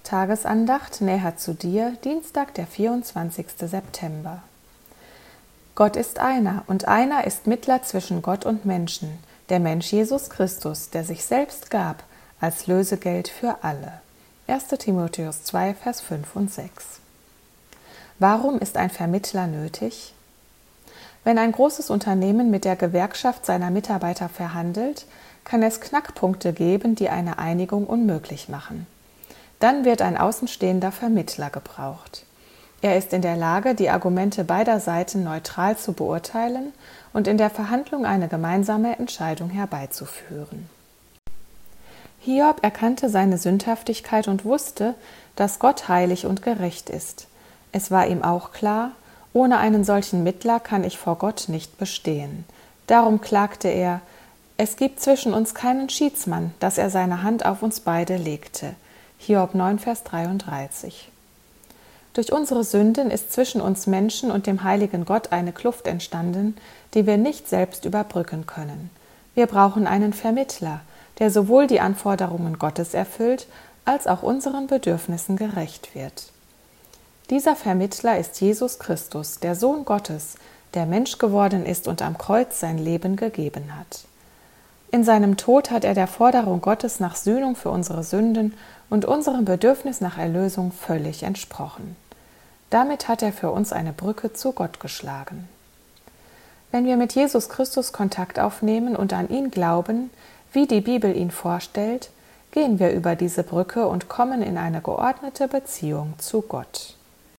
Tagesandacht näher zu dir, Dienstag, der 24. September. Gott ist einer, und einer ist Mittler zwischen Gott und Menschen, der Mensch Jesus Christus, der sich selbst gab, als Lösegeld für alle. 1. Timotheus 2, Vers 5 und 6. Warum ist ein Vermittler nötig? Wenn ein großes Unternehmen mit der Gewerkschaft seiner Mitarbeiter verhandelt, kann es Knackpunkte geben, die eine Einigung unmöglich machen. Dann wird ein außenstehender Vermittler gebraucht. Er ist in der Lage, die Argumente beider Seiten neutral zu beurteilen und in der Verhandlung eine gemeinsame Entscheidung herbeizuführen. Hiob erkannte seine Sündhaftigkeit und wusste, dass Gott heilig und gerecht ist. Es war ihm auch klar, ohne einen solchen Mittler kann ich vor Gott nicht bestehen. Darum klagte er, es gibt zwischen uns keinen Schiedsmann, dass er seine Hand auf uns beide legte. Hiob 9, Vers 33. Durch unsere Sünden ist zwischen uns Menschen und dem heiligen Gott eine Kluft entstanden, die wir nicht selbst überbrücken können. Wir brauchen einen Vermittler, der sowohl die Anforderungen Gottes erfüllt, als auch unseren Bedürfnissen gerecht wird. Dieser Vermittler ist Jesus Christus, der Sohn Gottes, der Mensch geworden ist und am Kreuz sein Leben gegeben hat. In seinem Tod hat er der Forderung Gottes nach Sühnung für unsere Sünden und unserem Bedürfnis nach Erlösung völlig entsprochen. Damit hat er für uns eine Brücke zu Gott geschlagen. Wenn wir mit Jesus Christus Kontakt aufnehmen und an ihn glauben, wie die Bibel ihn vorstellt, gehen wir über diese Brücke und kommen in eine geordnete Beziehung zu Gott.